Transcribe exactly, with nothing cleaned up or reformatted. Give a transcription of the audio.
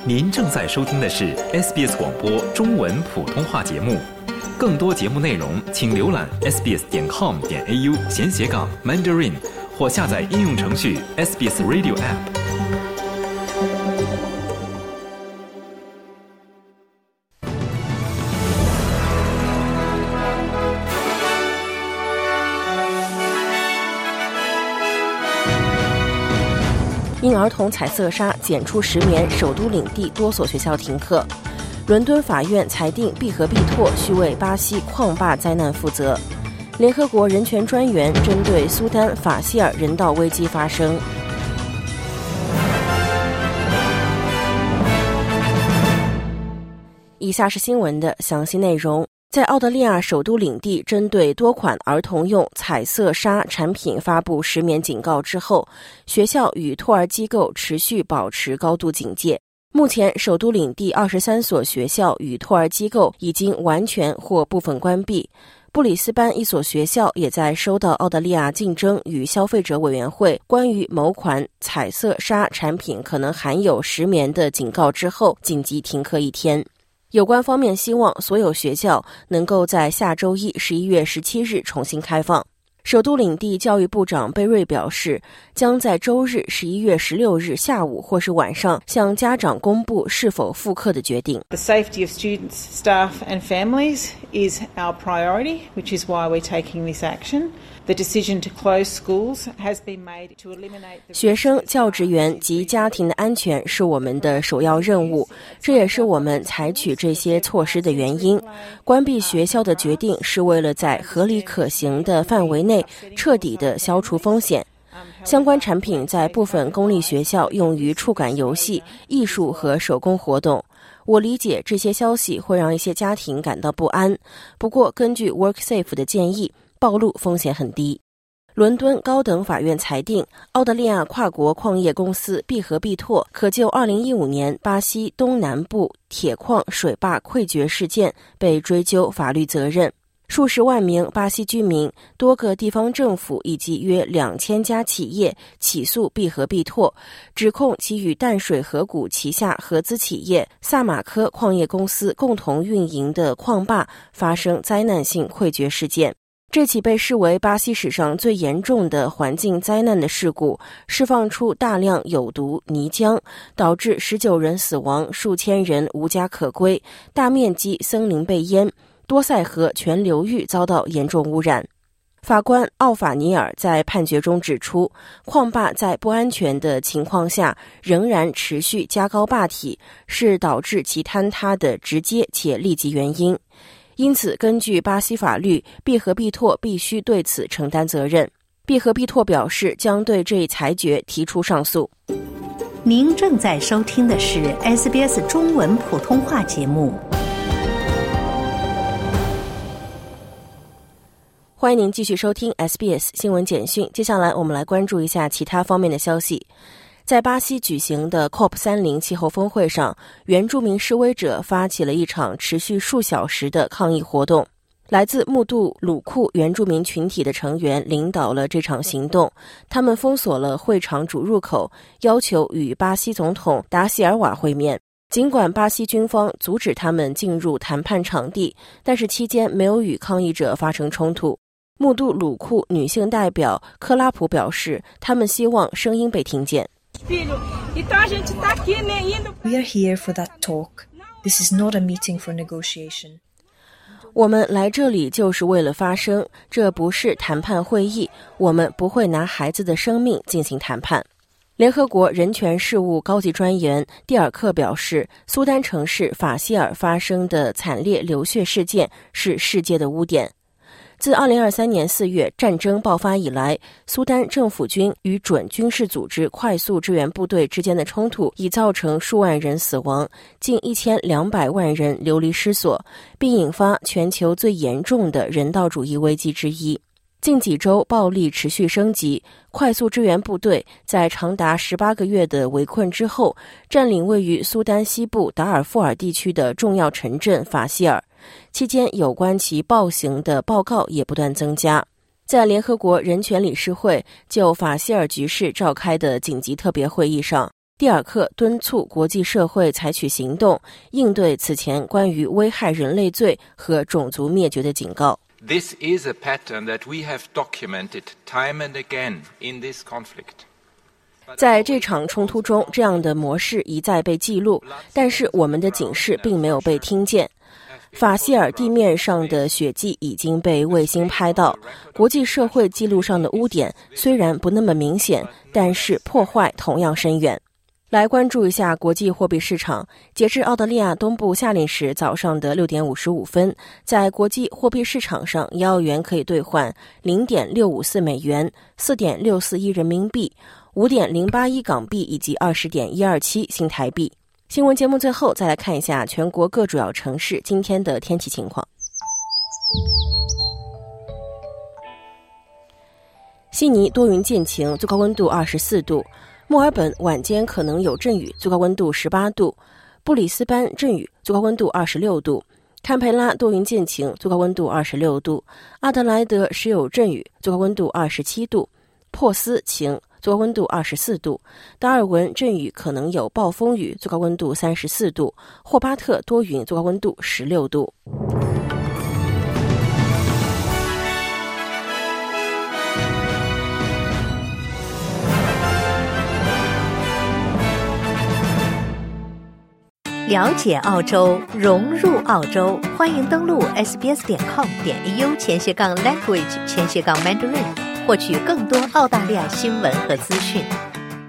您正在收听的是 S B S 广播中文普通话节目。更多节目内容，请浏览 s b s 点 com 点 a u 闲斜杠 Mandarin 或下载应用程序 S B S Radio App。 因儿童彩色纱检出石棉，首都领地多所学校停课。伦敦法院裁定毕和毕拓需为巴西矿坝灾难负责。联合国人权专员针对苏丹法希尔人道危机发声。以下是新闻的详细内容。在澳大利亚首都领地针对多款儿童用彩色纱产品发布石棉警告之后，学校与托儿机构持续保持高度警戒。目前首都领地二十三所学校与托儿机构已经完全或部分关闭。布里斯班一所学校也在收到澳大利亚竞争与消费者委员会关于某款彩色纱产品可能含有石棉的警告之后，紧急停课一天。有关方面希望所有学校能够在下周一十一月十七日重新开放。首都领地教育部长贝瑞表示，将在周日十一月十六日下午或是晚上向家长公布是否复课的决定。 The safety of students, staff and families is our priority, which is why we're taking this action.The decision to close schools has been made to eliminate the 学生、教职员及家庭的安全是我们的首要任务，这也是我们采取这些措施的原因。关闭学校的决定是为了在合理可行的范围内彻底地消除风险。相关产品在部分公立学校用于触感游戏、艺术和手工活动。我理解这些消息会让一些家庭感到不安，不过根据 WorkSafe 的建议，暴露风险很低。伦敦高等法院裁定，澳大利亚跨国矿业公司毕和毕拓可就二零一五年巴西东南部铁矿水坝溃决事件被追究法律责任。数十万名巴西居民、多个地方政府以及约两千家企业起诉毕和毕拓，指控其与淡水河谷旗下合资企业萨马科矿业公司共同运营的矿坝发生灾难性溃决事件。这起被视为巴西史上最严重的环境灾难的事故，释放出大量有毒泥浆，导致十九人死亡，数千人无家可归，大面积森林被淹，多塞河全流域遭到严重污染。法官奥法尼尔在判决中指出，矿坝在不安全的情况下仍然持续加高坝体，是导致其坍塌的直接且立即原因。因此，根据巴西法律，毕和毕拓必须对此承担责任。毕和毕拓表示将对这一裁决提出上诉。 您正在收听的是 S B S 中文普通话节目。 欢迎您继续收听 S B S 新闻简讯。接下来我们来关注一下其他方面的消息。在巴西举行的 C O P 三十 气候峰会上，原住民示威者发起了一场持续数小时的抗议活动。来自穆杜鲁库原住民群体的成员领导了这场行动，他们封锁了会场主入口，要求与巴西总统达西尔瓦会面。尽管巴西军方阻止他们进入谈判场地，但是期间没有与抗议者发生冲突。穆杜鲁库女性代表克拉普表示，他们希望声音被听见。 We are here for that talk. This is not a meeting for negotiation. 我们来这里就是为了发声，这不是谈判会议，我们不会拿孩子的生命进行谈判。联合国人权事务高级专员蒂尔克表示，苏丹城市法希尔发生的惨烈流血事件是世界的污点。自二零二三年四月战争爆发以来，苏丹政府军与准军事组织快速支援部队之间的冲突已造成数万人死亡，近一千两百万人流离失所，并引发全球最严重的人道主义危机之一。近几周暴力持续升级，快速支援部队在长达十八个月的围困之后，占领位于苏丹西部达尔富尔地区的重要城镇法希尔。期间有关其暴行的报告也不断增加。在联合国人权理事会就法希尔局势召开的紧急特别会议上， 蒂尔克敦促国际社会采取行动，应对此前关于危害人类罪和种族灭绝的警告。 This is a pattern that we have documented time and again in this conflict. 在这场冲突中，这样的模式一再被记录，但是我们的警示并没有被听见。法希尔地面上的血迹已经被卫星拍到，国际社会记录上的污点虽然不那么明显，但是破坏同样深远。来关注一下国际货币市场。截至澳大利亚东部夏令时早上的六点五十五分，在国际货币市场上，一澳元可以兑换 零点六五四美元、四点六四一人民币、五点零八一港币以及二十点一二七新台币。新闻节目最后再来看一下全国各主要城市今天的天气情况。悉尼多云见晴，最高温度二十四度；墨尔本晚间可能有阵雨，最高温度十八度；布里斯班阵雨，最高温度二十六度；堪培拉多云见晴，最高温度二十六度；阿德莱德时有阵雨，最高温度二十七度；珀斯晴，最高温度二十四度；达尔文阵雨可能有暴风雨，最高温度三十四度；霍巴特多云，最高温度十六度。 了解澳洲，融入澳洲，欢迎登录 s b s 点 com 点 a u 前斜杠 language 前斜杠 mandarin， 获取更多澳大利亚新闻和资讯。